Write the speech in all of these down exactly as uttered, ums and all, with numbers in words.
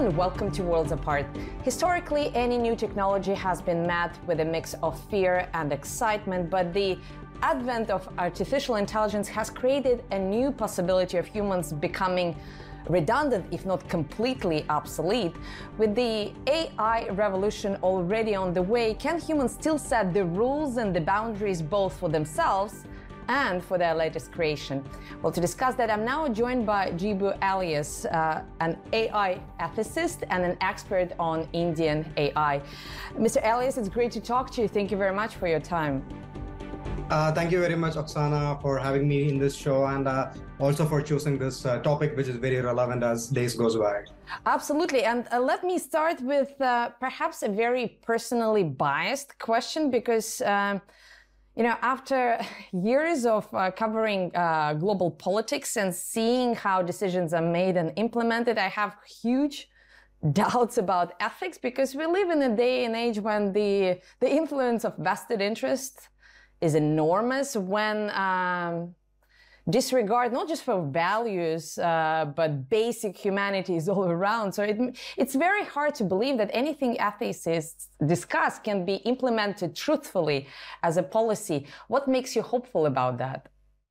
and welcome to Worlds Apart. Historically, any new technology has been met with a mix of fear and excitement, but the advent of artificial intelligence has created a new possibility of humans becoming redundant, if not completely obsolete. With the A I revolution already on the way, can humans still set the rules and the boundaries both for themselves and for their latest creation? Well, to discuss that, I'm now joined by Jibu Elias, uh, an A I ethicist and an expert on Indian A I. Mister Elias, it's great to talk to you. Thank you very much for your time. Uh, thank you very much, Oksana, for having me in this show, and uh, also for choosing this uh, topic, which is very relevant as days goes by. Absolutely. And uh, let me start with uh, perhaps a very personally biased question, because um, You know, after years of uh, covering uh, global politics and seeing how decisions are made and implemented, I have huge doubts about ethics, because we live in a day and age when the the influence of vested interest is enormous, when um, disregard not just for values uh, but basic humanities all around. So it, it's very hard to believe that anything ethicists discuss can be implemented truthfully as a policy. What makes you hopeful about that?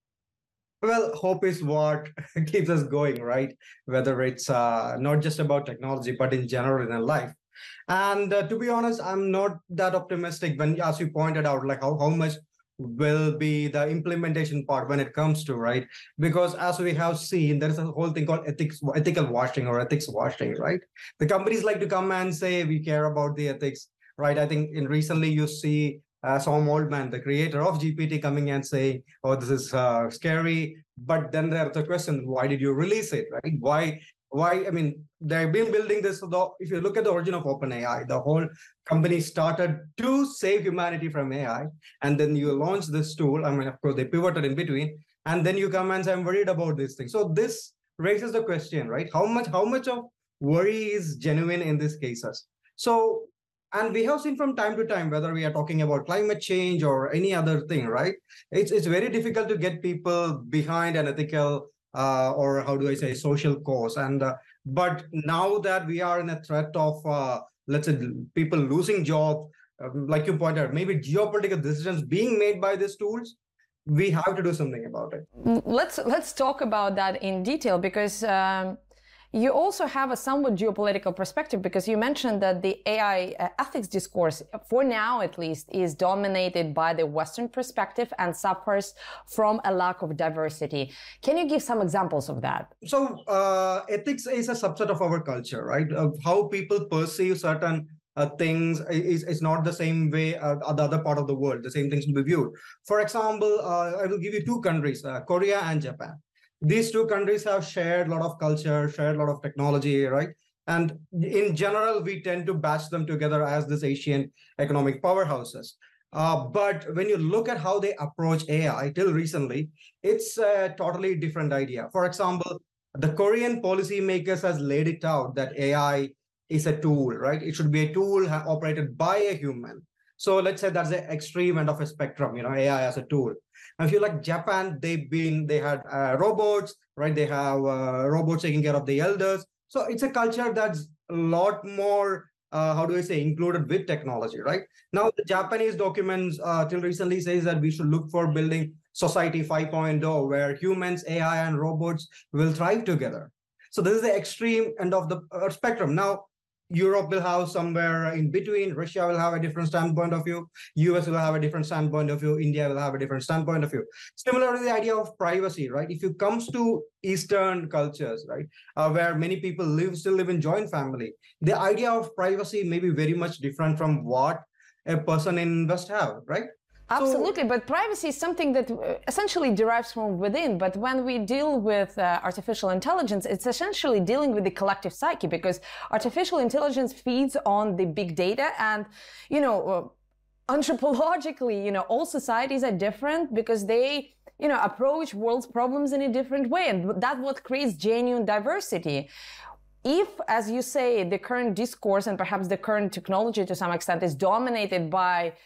Well, hope is what keeps us going, right? Whether it's uh, not just about technology, but in general in life. And uh, to be honest, I'm not that optimistic when, as you pointed out, like how, how much will be the implementation part when it comes to, right? Because as we have seen, there is a whole thing called ethics, ethical washing or ethics washing, right? The companies like to come and say, we care about the ethics, right? I think in recently you see uh, Sam Altman, the creator of G P T, coming and saying, oh, this is uh, scary. But then there's the question, why did you release it, right? Why? Why? I mean, they've been building this. So if you look at the origin of OpenAI, the whole company started to save humanity from A I. And then you launch this tool. I mean, of course, they pivoted in between. And then you come and say, I'm worried about this thing. So this raises the question, right? How much, how much of worry is genuine in these cases? So, and we have seen from time to time, whether we are talking about climate change or any other thing, right? It's, it's very difficult to get people behind an ethical Uh, or how do I say, social cause. And uh, but now that we are in a threat of, uh, let's say, people losing jobs, um, like you pointed out, maybe geopolitical decisions being made by these tools, we have to do something about it. Let's let's talk about that in detail, because um, you also have a somewhat geopolitical perspective, because you mentioned that the A I uh, ethics discourse, for now at least, is dominated by the Western perspective and suffers from a lack of diversity. Can you give some examples of that? So uh, ethics is a subset of our culture, right? Of how people perceive certain uh, things is, is not the same way uh, the other part of the world. The same things will be viewed. For example, uh, I will give you two countries, uh, Korea and Japan. These two countries have shared a lot of culture, shared a lot of technology, right? And in general, we tend to batch them together as these Asian economic powerhouses. Uh, but when you look at how they approach A I till recently, it's a totally different idea. For example, the Korean policymakers has laid it out that A I is a tool, right? It should be a tool operated by a human. So let's say that's the extreme end of a spectrum, you know, A I as a tool. And if you like Japan, they've been, they had uh, robots, right? They have uh, robots taking care of the elders. So it's a culture that's a lot more, uh, how do I say, included with technology, right? Now, the Japanese documents uh, till recently says that we should look for building society five point oh, where humans, A I, and robots will thrive together. So this is the extreme end of the uh, spectrum. Now, Europe will have somewhere in between. Russia will have a different standpoint of view. U S will have a different standpoint of view. India will have a different standpoint of view. Similarly, the idea of privacy, right? If it comes to Eastern cultures, right, uh, where many people live, still live in joint family, the idea of privacy may be very much different from what a person in West have, right? Absolutely, so, but privacy is something that essentially derives from within. But when we deal with uh, artificial intelligence, it's essentially dealing with the collective psyche, because artificial intelligence feeds on the big data. And, you know, uh, anthropologically, you know, all societies are different because they, you know, approach world's problems in a different way. And that's what creates genuine diversity. If, as you say, the current discourse and perhaps the current technology to some extent is dominated by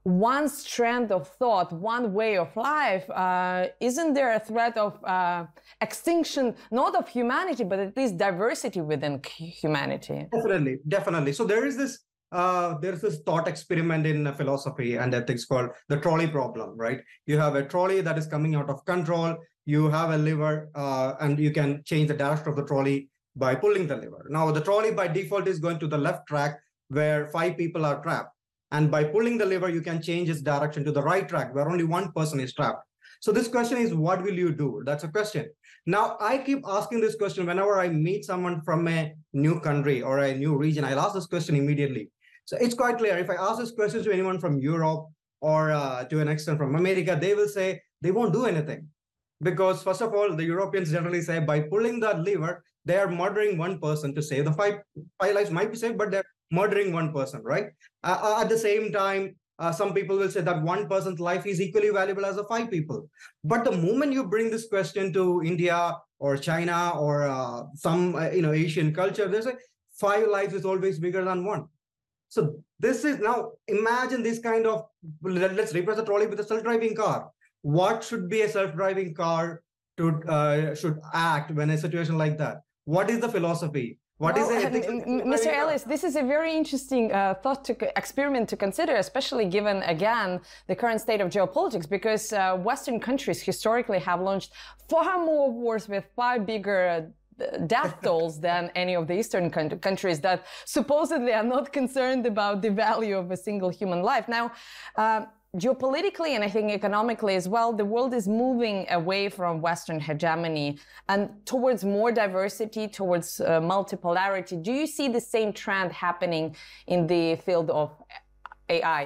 one strand of thought, one way of life, uh, isn't there a threat of uh, extinction, not of humanity, but at least diversity within humanity? Definitely, definitely. So there is this uh, there's this thought experiment in uh, philosophy and ethics called the trolley problem, right? You have a trolley that is coming out of control. You have a lever, uh, and you can change the direction of the trolley by pulling the lever. Now, the trolley by default is going to the left track where five people are trapped. And by pulling the lever, you can change its direction to the right track where only one person is trapped. So this question is, what will you do? That's a question. Now, I keep asking this question whenever I meet someone from a new country or a new region. I'll ask this question immediately. So it's quite clear. If I ask this question to anyone from Europe or uh, to an extent from America, they will say they won't do anything. Because first of all, the Europeans generally say by pulling that lever, they are murdering one person to save the five, five lives might be saved, but they're murdering one person, right? Uh, at the same time, uh, some people will say that one person's life is equally valuable as the five people. But the moment you bring this question to India or China or uh, some uh, you know Asian culture, they say five lives is always bigger than one. So this is now, imagine this kind of, let's replace the trolley with a self-driving car. What should be a self-driving car to uh, should act when a situation like that? What is the philosophy? What well, is the uh, Mister Ellis, this is a very interesting uh, thought to experiment to consider, especially given, again, the current state of geopolitics, because uh, Western countries historically have launched far more wars with far bigger death tolls than any of the Eastern countries that supposedly are not concerned about the value of a single human life. Now, uh, geopolitically and I think economically as well, the world is moving away from Western hegemony and towards more diversity, towards uh, multipolarity. Do you see the same trend happening in the field of A I?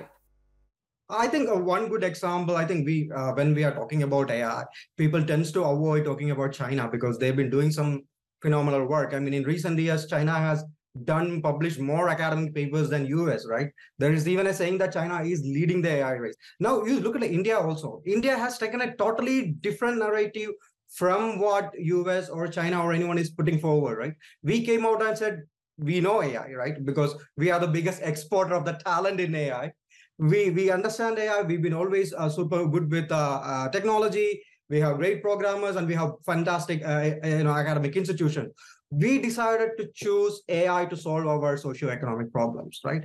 I think uh, one good example, I think we, uh, when we are talking about A I, people tends to avoid talking about China because they've been doing some phenomenal work. I mean, in recent years, China has done published more academic papers than U S, right? There is even a saying that China is leading the A I race. Now you look at India also. India has taken a totally different narrative from what U S or China or anyone is putting forward, right? We came out and said, we know A I, right? Because we are the biggest exporter of the talent in A I. We, we understand A I. We've been always uh, super good with uh, uh, technology. We have great programmers and we have fantastic uh, you know, academic institutions. We decided to choose A I to solve our socioeconomic problems, right?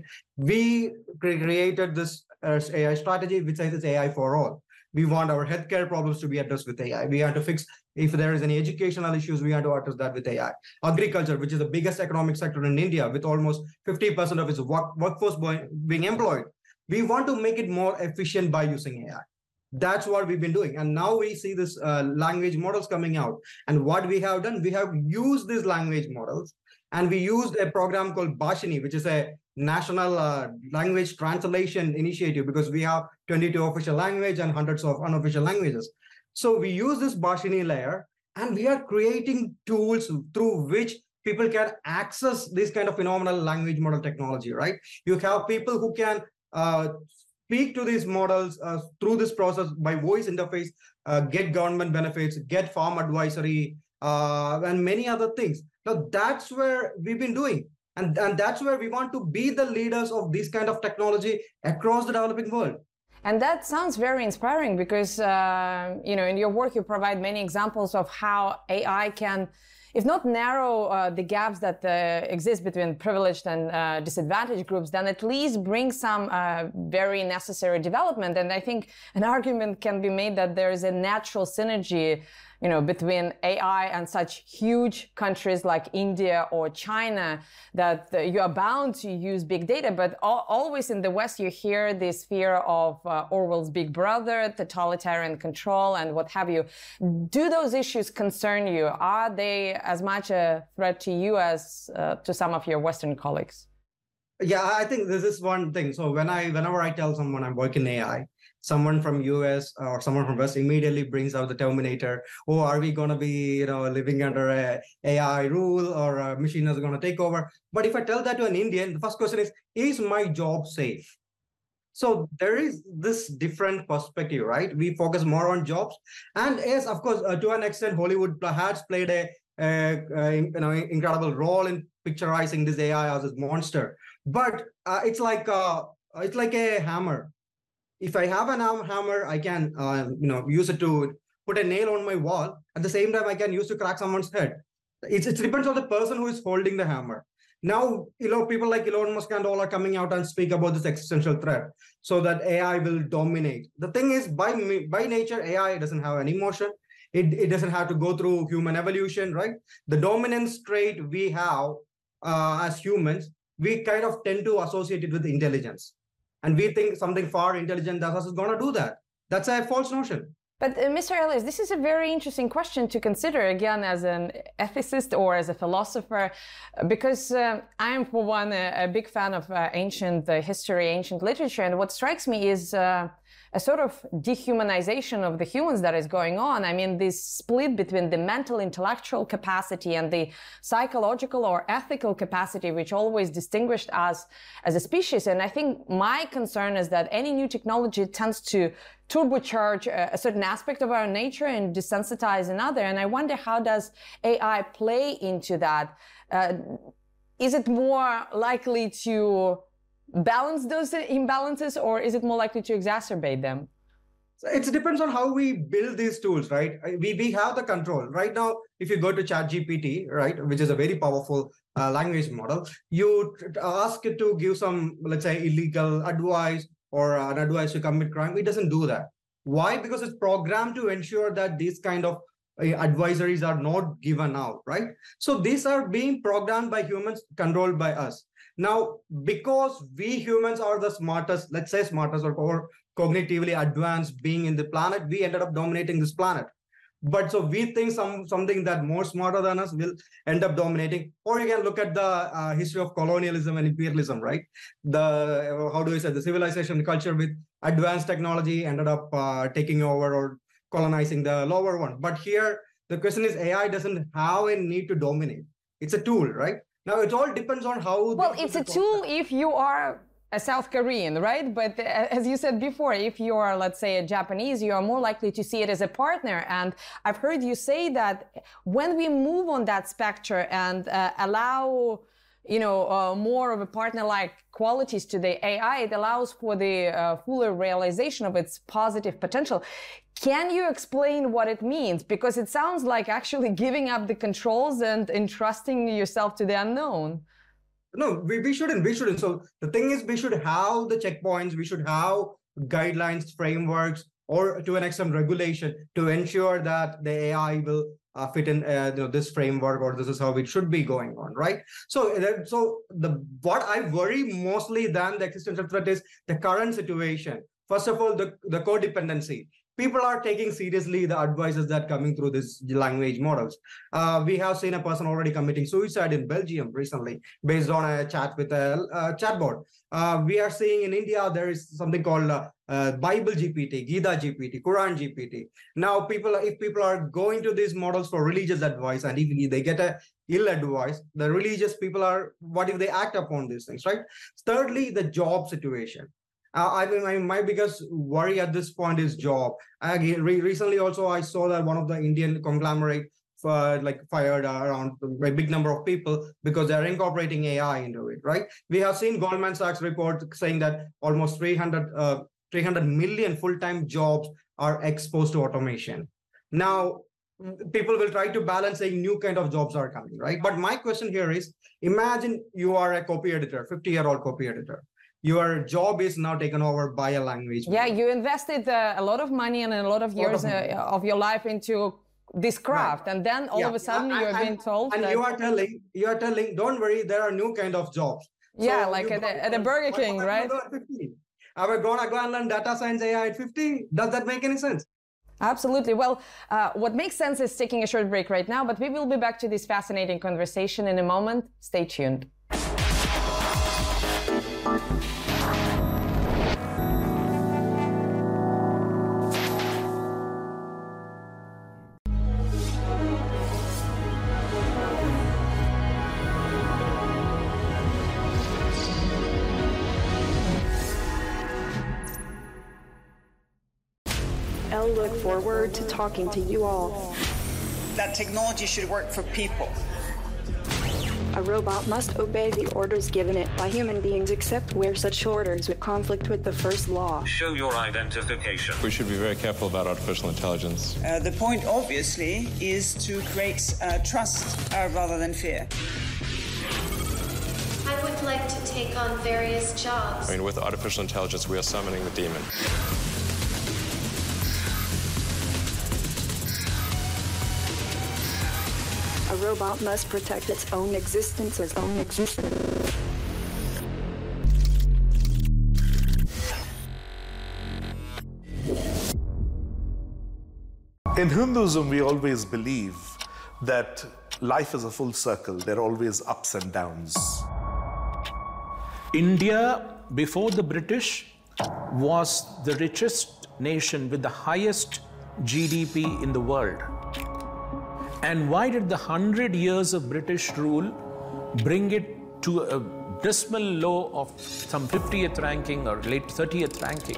We created this uh, A I strategy, which says it's A I for all. We want our healthcare problems to be addressed with A I. We have to fix, if there is any educational issues, we have to address that with A I. Agriculture, which is the biggest economic sector in India, with almost fifty percent of its work, workforce being employed. We want to make it more efficient by using A I. That's what we've been doing. And now we see this uh, language models coming out. And what we have done, we have used these language models and we used a program called Bhashini, which is a national uh, language translation initiative because we have twenty-two official language and hundreds of unofficial languages. So we use this Bhashini layer and we are creating tools through which people can access this kind of phenomenal language model technology, right? You have people who can uh, speak to these models uh, through this process by voice interface, uh, get government benefits, get farm advisory, uh, and many other things. Now, that's where we've been doing. And, and that's where we want to be the leaders of this kind of technology across the developing world. And that sounds very inspiring because, uh, you know, in your work, you provide many examples of how A I can, if not narrow uh, the gaps that uh, exist between privileged and uh, disadvantaged groups, then at least bring some uh, very necessary development. And I think an argument can be made that there is a natural synergy, you know, between A I and such huge countries like India or China, that uh, you are bound to use big data. But al always in the West, you hear this fear of uh, Orwell's Big Brother, totalitarian control, and what have you. Do those issues concern you? Are they as much a threat to you as uh, to some of your Western colleagues? Yeah, I think this is one thing. So when I, whenever I tell someone I'm working in A I, someone from U S or someone from West immediately brings out the Terminator. Oh, are we going to be, you know, living under a AI rule or a machine is going to take over? But if I tell that to an Indian, the first question is, is my job safe? So there is this different perspective, right? We focus more on jobs. And yes, of course, uh, to an extent, Hollywood has played a, a, a you know, incredible role in picturizing this A I as a monster. But uh, it's like uh, it's like a hammer. if I have an hammer, I can uh, you know use it to put a nail on my wall. At the same time, I can use to crack someone's head. It's, it depends on the person who is holding the hammer. Now, you know, people like Elon Musk and all are coming out and speak about this existential threat, so that A I will dominate. The thing is, by by nature, A I doesn't have an emotion. It, it doesn't have to go through human evolution, right? The dominance trait we have uh, as humans, we kind of tend to associate it with intelligence. And we think something far intelligent than us is going to do that. That's a false notion. But uh, Mister Elias, this is a very interesting question to consider, again, as an ethicist or as a philosopher, because uh, I am, for one, a, a big fan of uh, ancient uh, history, ancient literature, and what strikes me is uh, a sort of dehumanization of the humans that is going on. I mean, this split between the mental, intellectual capacity and the psychological or ethical capacity, which always distinguished us as a species. And I think my concern is that any new technology tends to turbocharge a, a certain aspect of our nature and desensitize another. And I wonder, how does A I play into that? Uh, is it more likely to balance those imbalances, or is it more likely to exacerbate them? It depends on how we build these tools, right? We, we have the control. Right now, if you go to ChatGPT, right, which is a very powerful uh, language model, you ask it to give some, let's say, illegal advice or an advice to commit crime. It doesn't do that. Why? Because it's programmed to ensure that these kind of uh, advisories are not given out, right? So these are being programmed by humans, controlled by us. Now, because we humans are the smartest, let's say smartest or, or cognitively advanced being in the planet, we ended up dominating this planet. But so we think some something that more smarter than us will end up dominating. Or you can look at the uh, history of colonialism and imperialism, right? The, how do I say, the civilization culture with advanced technology ended up uh, taking over or colonizing the lower one. But here, the question is, A I doesn't have a need to dominate. It's a tool, right? Now, it all depends on how... Well, it's a tool if you are a South Korean, right? But as you said before, if you are, let's say, a Japanese, you are more likely to see it as a partner. And I've heard you say that when we move on that spectrum and uh, allow, you know, uh, more of a partner-like qualities to the A I, it allows for the uh, fuller realization of its positive potential. Can you explain what it means? Because it sounds like actually giving up the controls and entrusting yourself to the unknown. No, we, we shouldn't. We shouldn't. So the thing is, we should have the checkpoints. We should have guidelines, frameworks, or to an extent regulation to ensure that the A I will uh, fit in uh, you know, this framework, or this is how it should be going on, right? So, so the what I worry mostly than the existential threat is the current situation. First of all, the, the codependency. People are taking seriously the advices that are coming through these language models. Uh, we have seen a person already committing suicide in Belgium recently based on a chat with a, a chatbot. Uh, we are seeing in India, there is something called uh, uh, Bible G P T, Gita G P T, Quran G P T. Now, people, if people are going to these models for religious advice, and if they get a ill advice, the religious people are, what if they act upon these things, right? Thirdly, the job situation. Uh, I mean, my biggest worry at this point is job. I, re recently, also, I saw that one of the Indian conglomerate uh, like fired uh, around a big number of people because they're incorporating A I into it, right? We have seen Goldman Sachs report saying that almost three hundred, uh, three hundred million full-time jobs are exposed to automation. Now, people will try to balance saying new kind of jobs are coming, right? But my question here is, imagine you are a copy editor, fifty-year-old copy editor. Your job is now taken over by a language. Yeah, you invested uh, a lot of money and a lot of years of, uh, of your life into this craft, right. And then all yeah. of a sudden you are being told and that... you are telling, you are telling, don't worry, there are new kind of jobs. Yeah, so like at, a, at a Burger King, what, right? Are we going to go and learn data science A I at fifty? Does that make any sense? Absolutely. Well, uh, what makes sense is taking a short break right now, but we will be back to this fascinating conversation in a moment. Stay tuned. I'll look forward to talking to you all. That technology should work for people. I A robot must obey the orders given it by human beings except where such orders would conflict with the first law. Show your identification. We should be very careful about artificial intelligence. Uh, the point, obviously, is to create uh, trust uh, rather than fear. I would like to take on various jobs. I mean, with artificial intelligence, we are summoning the demon. A robot must protect its own existence, its own existence. In Hinduism, we always believe that life is a full circle. There are always ups and downs. India, before the British, was the richest nation with the highest G D P in the world. And why did the hundred years of British rule bring it to a dismal low of some fiftieth ranking or late thirtieth ranking?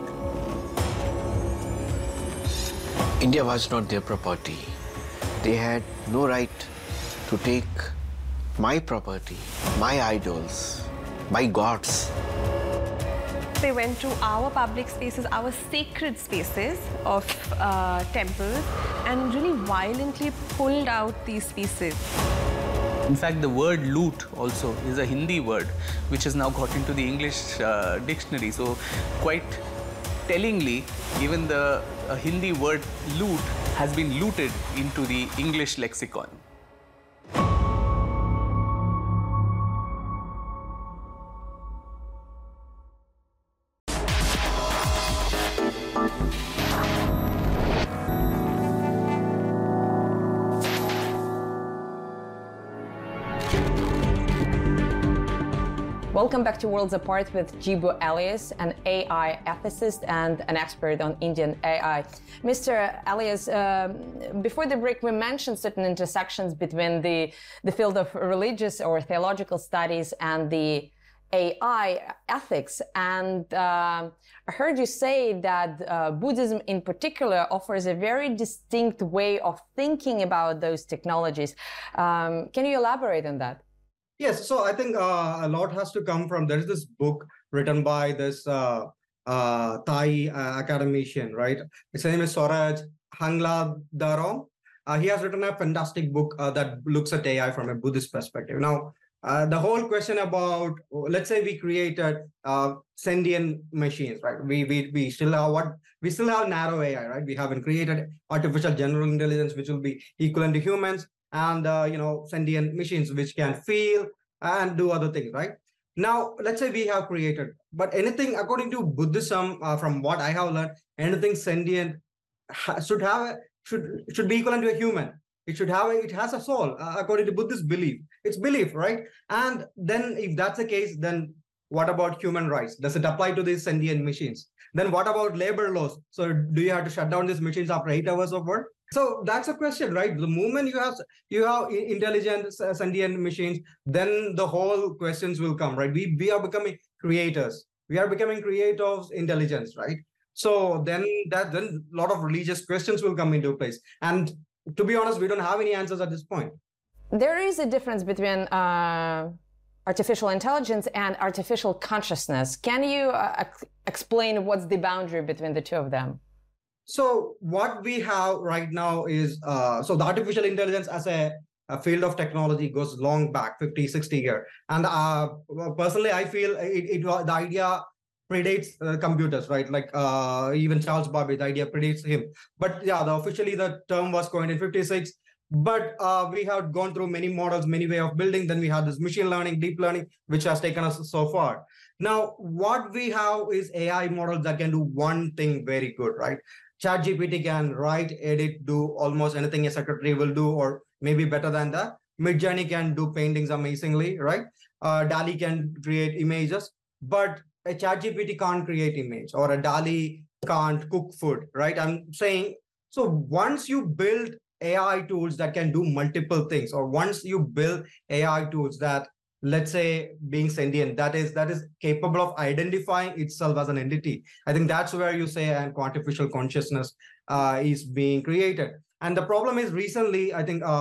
India was not their property. They had no right to take my property, my idols, my gods. They went to our public spaces, our sacred spaces of uh, temples, and really violently pulled out these pieces. In fact, the word loot also is a Hindi word, which has now got into the English uh, dictionary. So quite tellingly, even the uh, Hindi word loot has been looted into the English lexicon. Welcome back to Worlds Apart with Jibu Elias, an A I ethicist and an expert on Indian A I. Mister Elias, uh, before the break, we mentioned certain intersections between the, the field of religious or theological studies and the A I ethics. And uh, I heard you say that uh, Buddhism in particular offers a very distinct way of thinking about those technologies. Um, can you elaborate on that? Yes, so I think uh, a lot has to come from, there is this book written by this uh, uh, Thai uh, academician, right? His name is Swaraj Hangladharong. Uh, he has written a fantastic book uh, that looks at A I from a Buddhist perspective. Now, uh, the whole question about, let's say we created uh, sentient machines, right? We, we, we still have what, we still have narrow A I, right? We haven't created artificial general intelligence, which will be equivalent to humans. And, uh, you know, sentient machines which can feel and do other things, right? Now, let's say we have created, but anything, according to Buddhism, uh, from what I have learned, anything sentient ha should have, should should be equivalent to a human. It should have, a, it has a soul, uh, according to Buddhist belief. It's belief, right? And then if that's the case, then what about human rights? Does it apply to these sentient machines? Then what about labor laws? So do you have to shut down these machines after eight hours of work? So that's a question, right? The moment you have you have intelligent sentient machines, then the whole questions will come, right? We we are becoming creators. We are becoming creators of intelligence, right? So then that then a lot of religious questions will come into place. And to be honest, we don't have any answers at this point. There is a difference between uh, artificial intelligence and artificial consciousness. Can you uh, explain what's the boundary between the two of them? So what we have right now is, uh, so the artificial intelligence as a, a field of technology goes long back, fifty, sixty years. And uh, personally, I feel it, it the idea predates uh, computers, right? Like uh, even Charles Babbage, the idea predates him. But yeah, the, officially the term was coined in fifty-six. But uh, we have gone through many models, many way of building. Then we have this machine learning, deep learning, which has taken us so far. Now, what we have is A I models that can do one thing very good, right? ChatGPT can write, edit, do almost anything a secretary will do, or maybe better than that. Midjourney can do paintings amazingly, right? Uh, DALL-E can create images, but a ChatGPT can't create image, or a DALL-E can't cook food, right? I'm saying, so once you build A I tools that can do multiple things, or once you build A I tools that, let's say, being sentient, that is that is capable of identifying itself as an entity. I think that's where you say an artificial consciousness uh, is being created. And the problem is recently, I think uh,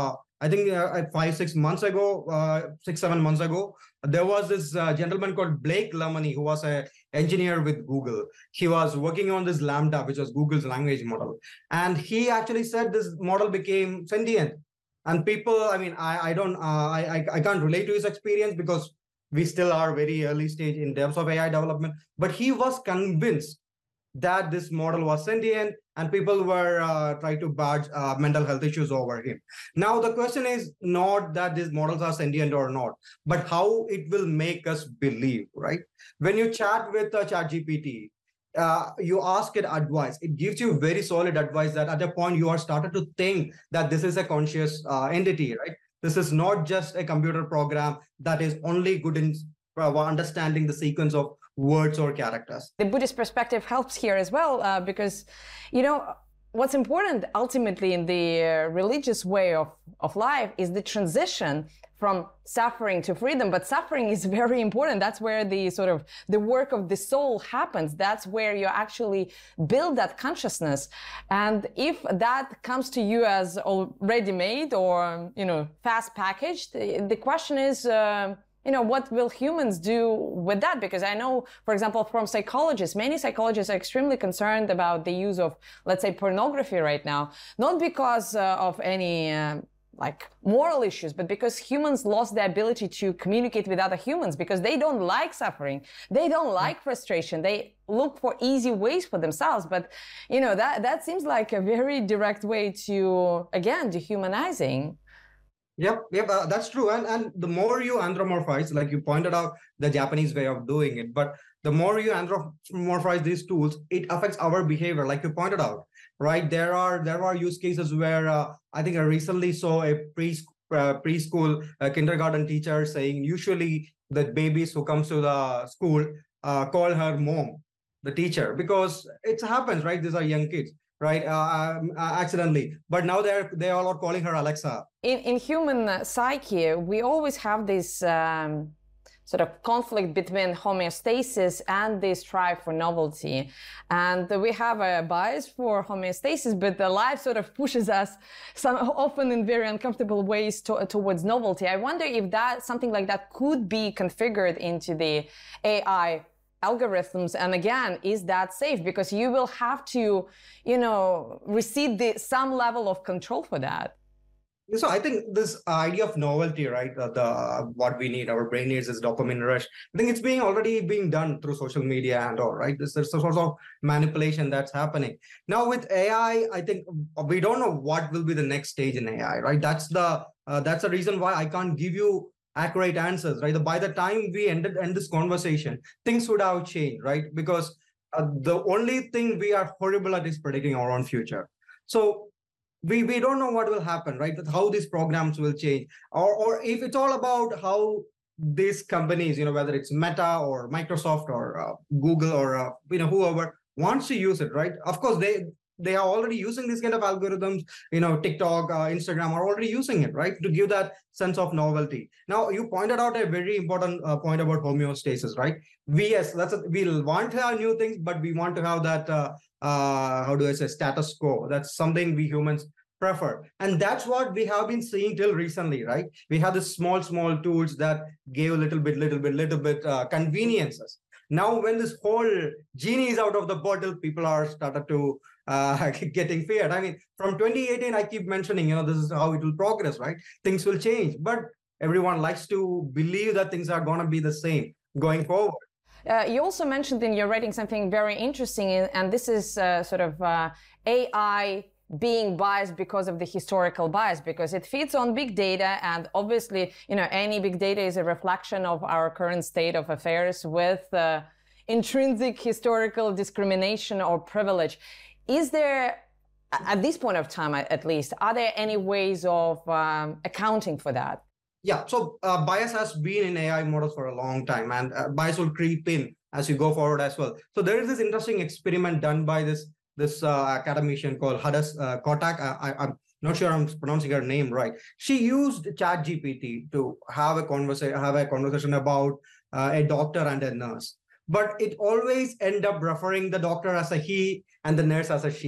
I think uh, five, six months ago, uh, six, seven months ago, there was this uh, gentleman called Blake Lemoine, who was an engineer with Google. He was working on this LaMDA, which was Google's language model. And he actually said this model became sentient. And people, I mean, I, I don't, uh, I, I can't relate to his experience because we still are very early stage in terms of A I development. But he was convinced that this model was sentient, and people were uh, trying to badge uh, mental health issues over him. Now, the question is not that these models are sentient or not, but how it will make us believe, right? When you chat with uh, ChatGPT, uh, you ask it advice, it gives you very solid advice that at a point you are started to think that this is a conscious uh, entity, right? This is not just a computer program that is only good in uh, understanding the sequence of words or characters. The Buddhist perspective helps here as well, uh, because, you know, what's important ultimately in the uh, religious way of, of life is the transition from suffering to freedom. But suffering is very important. That's where the sort of the work of the soul happens. That's where you actually build that consciousness. And if that comes to you as already made or, you know, fast packaged, the, the question is, uh, you know, what will humans do with that? Because I know, for example, from psychologists, many psychologists are extremely concerned about the use of, let's say, pornography right now, not because uh, of any uh, like moral issues, but because humans lost the ability to communicate with other humans because they don't like suffering. They don't like frustration. They look for easy ways for themselves. But, you know, that, that seems like a very direct way to, again, dehumanizing. Yep, yep, uh, that's true. And and the more you anthropomorphize, like you pointed out, the Japanese way of doing it, but the more you anthropomorphize these tools, it affects our behavior, like you pointed out, right? There are there are use cases where uh, I think I recently saw a pre uh, preschool uh, kindergarten teacher saying usually the babies who comes to the school uh, call her mom, the teacher, because it happens, right? These are young kids. Right, uh, um, uh, accidentally. But now they're they all are calling her Alexa. In in human psyche, we always have this um, sort of conflict between homeostasis and this strive for novelty, and we have a bias for homeostasis, but the life sort of pushes us, some often in very uncomfortable ways, to, towards novelty. I wonder if that something like that could be configured into the A I algorithms, and again, is that safe? Because you will have to, you know, receive the, some level of control for that. So I think this idea of novelty, right? Uh, the uh, what we need, our brain needs is dopamine rush. I think it's being already being done through social media and all, right? There's a sort of manipulation that's happening now with A I. I think we don't know what will be the next stage in A I, right? That's the uh, that's the reason why I can't give you accurate answers, right? By the time we ended end this conversation, things would have changed, right? Because uh, the only thing we are horrible at is predicting our own future. So we we don't know what will happen, right? How these programs will change, or or if it's all about how these companies, you know, whether it's Meta or Microsoft or uh, Google or uh, you know whoever wants to use it, right? Of course they. They are already using these kind of algorithms, you know, TikTok, uh, Instagram are already using it, right? To give that sense of novelty. Now, you pointed out a very important uh, point about homeostasis, right? We, yes, that's a, we want to have new things, but we want to have that, uh, uh, how do I say, status quo. That's something we humans prefer. And that's what we have been seeing till recently, right? We have the small, small tools that gave a little bit, little bit, little bit uh, conveniences. Now, when this whole genie is out of the bottle, people are started to uh, getting feared. I mean, from twenty eighteen, I keep mentioning, you know, this is how it will progress, right? Things will change, but everyone likes to believe that things are going to be the same going forward. Uh, you also mentioned in your writing something very interesting, and this is uh, sort of uh, A I being biased because of the historical bias, because it feeds on big data, and obviously, you know, any big data is a reflection of our current state of affairs with uh, intrinsic historical discrimination or privilege. Is there, at this point of time at least, are there any ways of um, accounting for that? Yeah, so uh, bias has been in A I models for a long time, and uh, bias will creep in as you go forward as well. So there is this interesting experiment done by this this uh, academician called Hadass uh, Kotak. I, I'm not sure I'm pronouncing her name right. She used ChatGPT to have a conversation, have a conversation about uh, a doctor and a nurse, but it always end up referring the doctor as a he and the nurse as a she.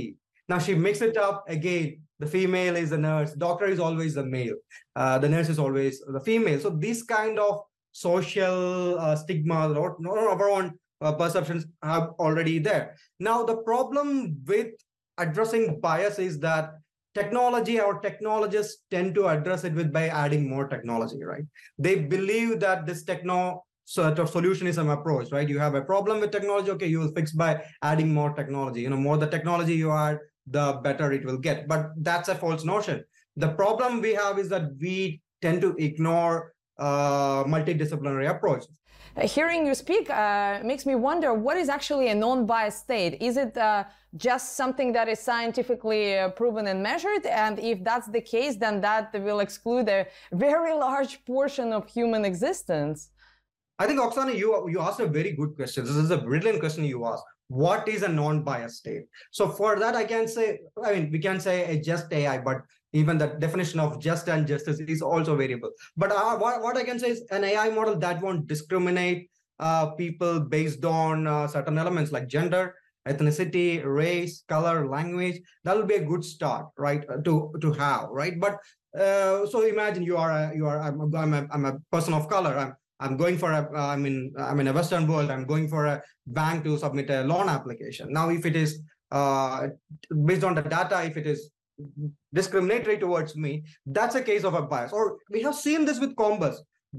Now she mixed it up again. The female is the nurse. Doctor is always the male. Uh, the nurse is always the female. So these kind of social uh, stigma or, or our own uh, perceptions are already there. Now the problem with addressing bias is that technology or technologists tend to address it with by adding more technology, right? They believe that this techno sort of solutionism approach, right? You have a problem with technology, okay, you will fix by adding more technology. You know, more the technology you add, the better it will get. But that's a false notion. The problem we have is that we tend to ignore uh, multidisciplinary approach. Uh, hearing you speak uh, makes me wonder, what is actually a non-biased state? Is it uh, just something that is scientifically uh, proven and measured? And if that's the case, then that will exclude a very large portion of human existence. I think, Oksana, you, you asked a very good question. This is a brilliant question you asked. What is a non-biased state? So for that, I can say, I mean, we can say a just A I, but even the definition of just and justice is also variable. But uh, what, what I can say is an A I model that won't discriminate uh, people based on uh, certain elements like gender, ethnicity, race, color, language. That will be a good start, right, to, to have, right? But uh, so imagine you are, a, you are I'm, I'm, a, I'm a person of color. I'm I'm going for a, uh, I'm in, I'm in a Western world. I'm going for a bank to submit a loan application. Now, if it is uh, based on the data, if it is discriminatory towards me, that's a case of a bias. Or we have seen this with Combus,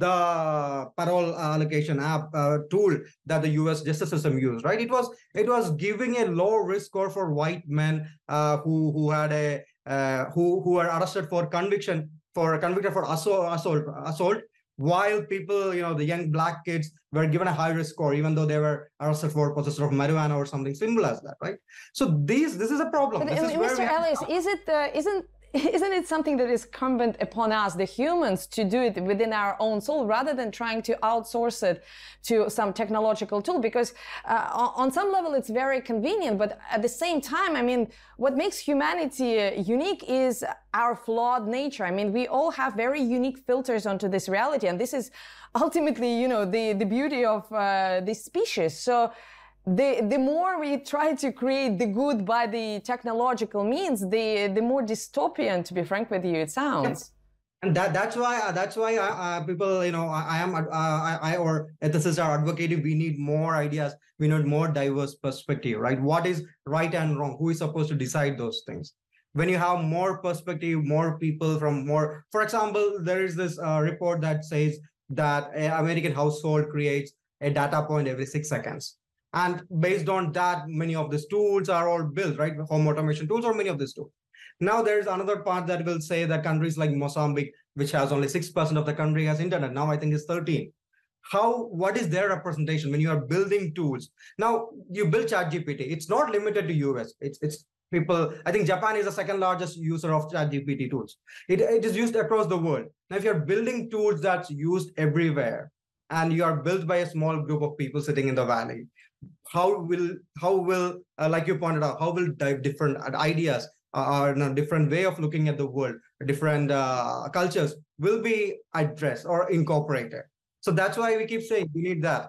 the parole allocation app uh, tool that the U S justice system used, right? It was it was giving a low risk score for white men uh, who who had a uh, who who were arrested for conviction for convicted for assault assault assault. While people, you know, the young black kids were given a high risk score, even though they were arrested for possession of marijuana or something similar as that, right? So these, this is a problem. But, this is Mister Elias, have... is it, uh, isn't, isn't it something that is incumbent upon us, the humans, to do it within our own soul, rather than trying to outsource it to some technological tool? Because uh, on some level, it's very convenient, but at the same time, I mean, what makes humanity unique is our flawed nature. I mean, we all have very unique filters onto this reality, and this is ultimately, you know, the, the beauty of uh, this species. So The, the more we try to create the good by the technological means, the, the more dystopian, to be frank with you, it sounds. And that, that's why, that's why uh, people, you know, I, I am, uh, I, I or ethicists are advocating, we need more ideas, we need more diverse perspective, right? What is right and wrong? Who is supposed to decide those things? When you have more perspective, more people from more, for example, there is this uh, report that says that an American household creates a data point every six seconds. And based on that, many of these tools are all built, right? Home automation tools or many of these tools. Now, there's another part that will say that countries like Mozambique, which has only six percent of the country has internet. Now, I think it's thirteen. How, what is their representation when you are building tools? Now, you build ChatGPT. It's not limited to U S. It's, it's people, I think Japan is the second largest user of ChatGPT tools. It, it is used across the world. Now, if you're building tools that's used everywhere, and you are built by a small group of people sitting in the valley, how will, how will uh, like you pointed out, how will different ideas or uh, a different way of looking at the world, different uh, cultures will be addressed or incorporated? So that's why we keep saying we need that.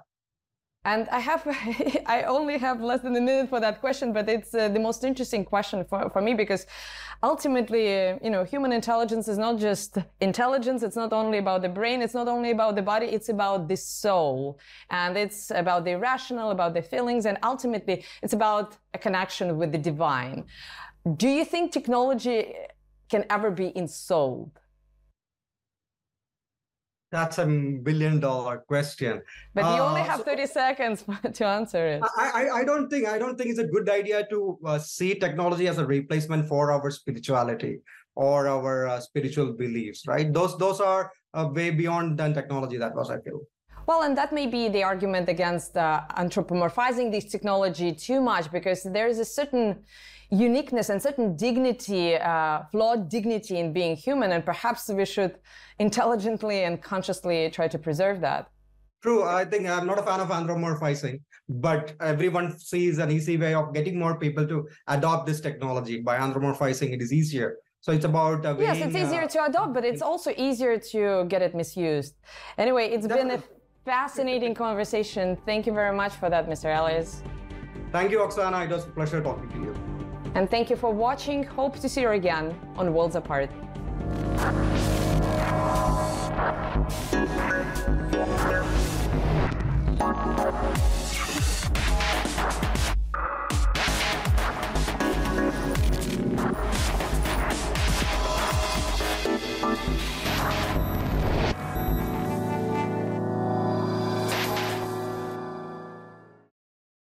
And I have, I only have less than a minute for that question, but it's uh, the most interesting question for, for me, because ultimately, uh, you know, human intelligence is not just intelligence. It's not only about the brain. It's not only about the body. It's about the soul. And it's about the irrational, about the feelings. And ultimately, it's about a connection with the divine. Do you think technology can ever be ensouled? That's a billion dollar question. But you uh, only have so thirty seconds to answer it. I, I, I don't think I don't think it's a good idea to uh, see technology as a replacement for our spirituality or our uh, spiritual beliefs, right? Those those are uh, way beyond than technology. That was, I feel. Well, and that may be the argument against uh, anthropomorphizing this technology too much, because there is a certain uniqueness and certain dignity, uh, flawed dignity in being human, and perhaps we should intelligently and consciously try to preserve that. True. I think I'm not a fan of anthropomorphizing, but everyone sees an easy way of getting more people to adopt this technology. By anthropomorphizing, it is easier. So it's about uh, yes, it's easier uh, to adopt, but it's also easier to get it misused. Anyway, it's definitely been a fascinating conversation. Thank you very much for that, Mister Elias. Thank you, Oksana. It was a pleasure talking to you. And thank you for watching. Hope to see you again on Worlds Apart.